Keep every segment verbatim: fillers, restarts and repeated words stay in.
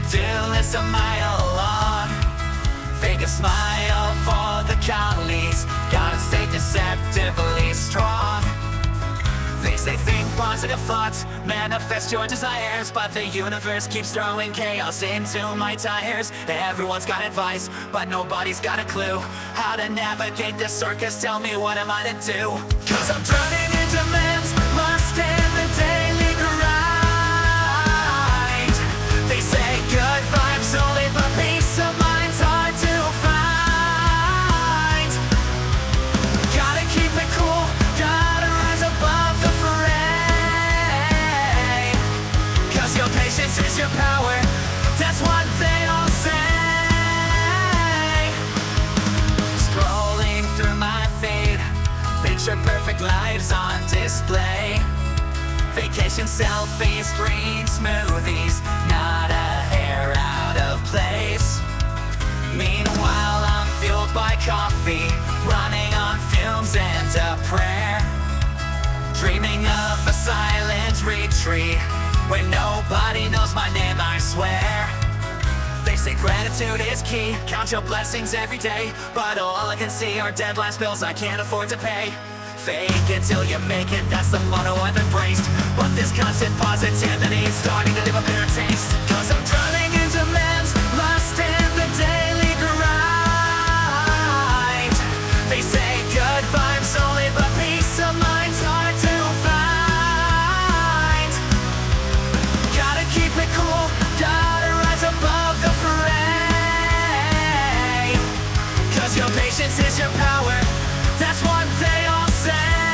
to-do list a mile long. Fake a smile for the collies, gotta stay deceptively strong. They say think positive thoughts, manifest your desires, but the universe keeps throwing chaos into my tires. Everyone's got advice, but nobody's got a clue how to navigate this circus. Tell me, what am I to do? Cause I'm drowning in demands, must end the daily grind. They say good vibes only, but peace of mind's hard to find. Gotta keep it cool, gotta rise above the fray. Cause your patience is your power, that's what they all say. Scrolling through my feed, picture perfect lives on display. Vacation selfies, green smoothies, not a hair out of place. Meanwhile I'm fueled by coffee, running on fumes and a prayer. Dreaming of a silent retreat where nobody knows my name, I swear. They say gratitude is key, count your blessings every day, but all I can see are deadlines, bills I can't afford to pay. Fake it till you make it, that's the motto I've embraced. But this constant positivity's starting to leave a bitter taste. Cause I'm drowning in demands, lost in the daily grind. They say good vibes only, but peace of mind's hard to find. Gotta keep it cool, gotta rise above the fray. Cause your patience is your power, that's what they all say.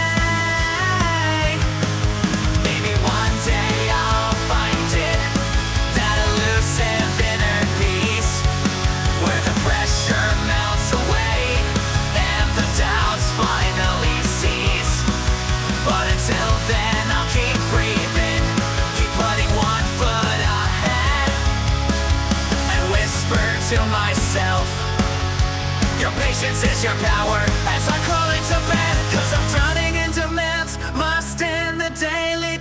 Maybe one day I'll find it, that elusive inner peace, where the pressure melts away and the doubts finally cease. But until then I'll keep breathing, keep putting one foot ahead, and whisper to myself, your patience is your power, as I crawl into bed. Cause I'm drowning in demands, lost in the daily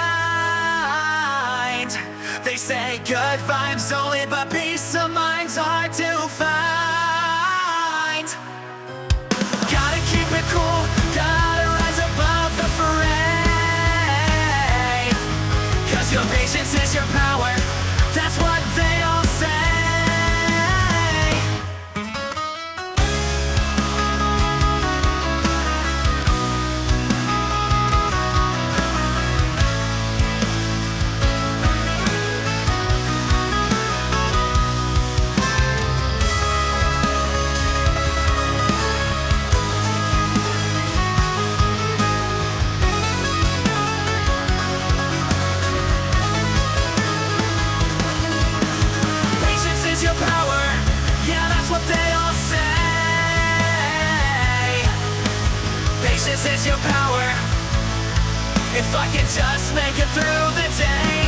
grind. They say good vibes only, but peace of mind's hard to find. Gotta keep it cool, gotta rise above the fray. Cause your patience is your power, that's what they all say. Patience is your power, if I can just make it through the day.